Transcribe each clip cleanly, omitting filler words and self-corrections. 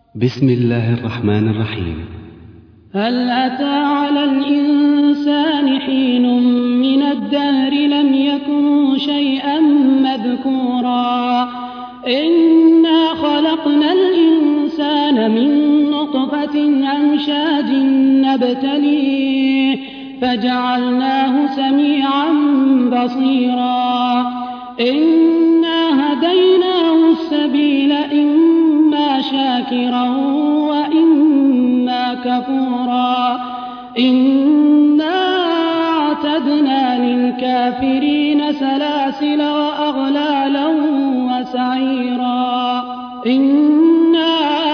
بسم الله الرحمن الرحيم. هل أتى على الإنسان حين من الدهر لم يكن شيئا مذكورا إنا خلقنا الإنسان من نطفة أمشاج نبتليه فجعلناه سميعا بصيرا إنا هديناه السبيل إما شاكرا وإما كفورا إنا أعتدنا للكافرين سلاسل وأغلالا وسعيرا إنا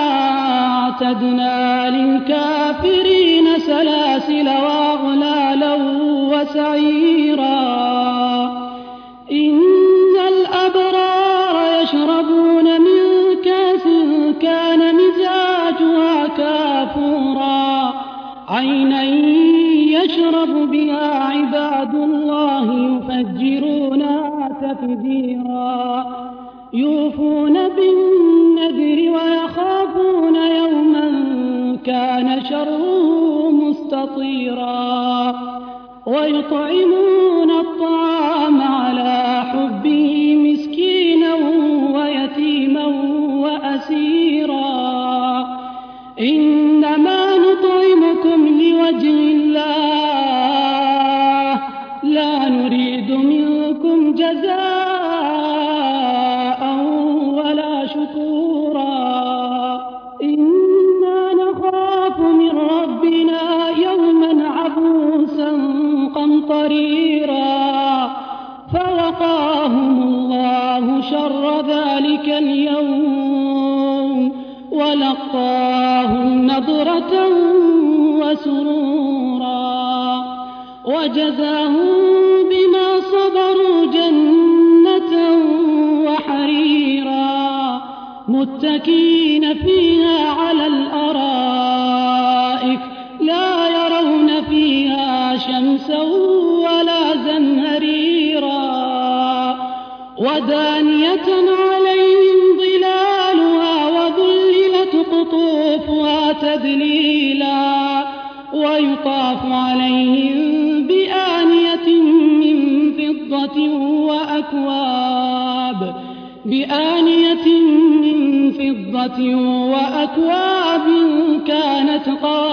أعتدنا للكافرين سلاسل وأغلالا وسعيرا إن الأبرار يشربون من كأس كان مزاجها كافورا عينا يشرب بها عباد الله يفجرونها تفجيرا يوفون بالنذر ويخافون يوما كان شره مستطيرا ويطعمون الطعام على حبه مسكينا ويتيما وأسيرا إنما نطعمكم لوجه الله لا نريد منكم جزاء ولا شكورا إنا نخاف من ربنا يوما عبوسا قمطريرا فوقاهم الله شر ذلك اليوم ولقاهم نضرة وسرورا وجزاهم بما صبروا جنة وحريرا متكئين فيها على الأرائك لا يرون فيها شمسا ولا زمهريرا ودانية عليهم ظلالها وذللت قطوفها تذليلا ويطاف عليهم بآنية من فضة وأكواب كانت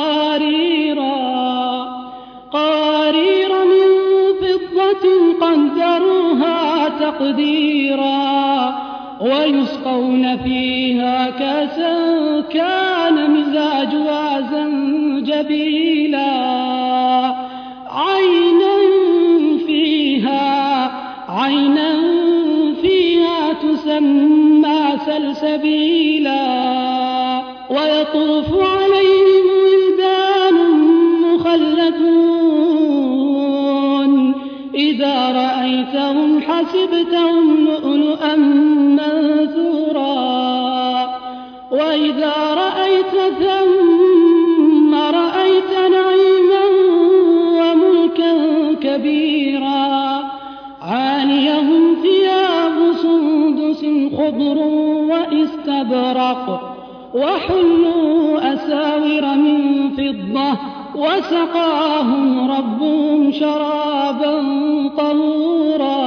قوارير من فضة قدروها تقديرا ويسقون فيها كأسا كان مزاجها زنجبيلا عينا فيها تسمى سلسبيلا ويطوف عليهم ولدان مخلدون إذا رأيتهم حسبتهم لؤلؤا منثورا وإذا رأيت ثم رأيت نعيما وملكا كبيرا عاليهم ثياب سندس خضر واستبرق وحلوا أساور من فضة وسقاهم ربهم شرابا طهورا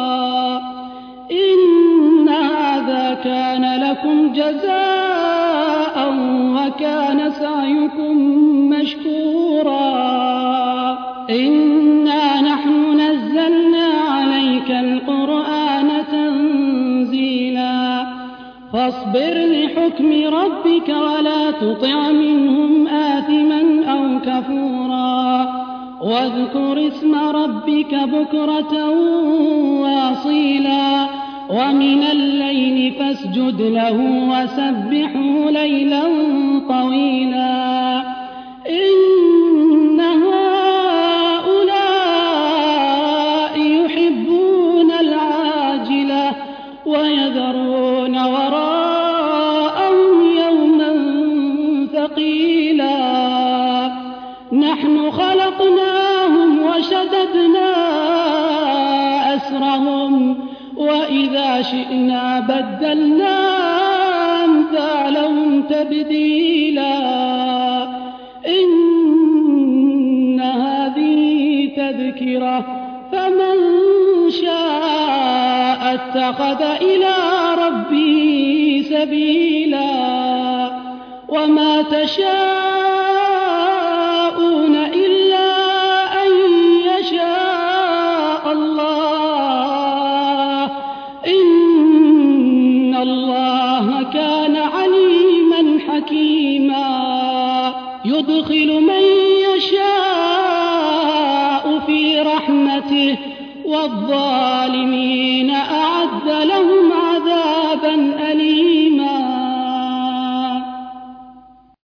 إن هذا كان لكم جزاء وكان سعيكم مشكورا إنا نحن نزلنا عليك القرآن تنزيلا فاصبر لحكم ربك ولا تطع منهم آثما أو كفورا واذكر اسم ربك بكرة واصيلا ومن الليل فاسجد له وسبحه ليلا طويلا إن هؤلاء يحبون العاجلة ويذرون وراءهم يوما ثقيلا نحن خلقناهم وشددنا أسرهم وإذا شئنا بدلنا أمثالهم تبديلا إن هذه تذكرة فمن شاء اتخذ إلى ربه سبيلا وما تشاءون إلا أن يشاء الله إن الله كان عليما حكيما يدخل من يشاء في رحمته والظالمين أعد لهم عذابا أليما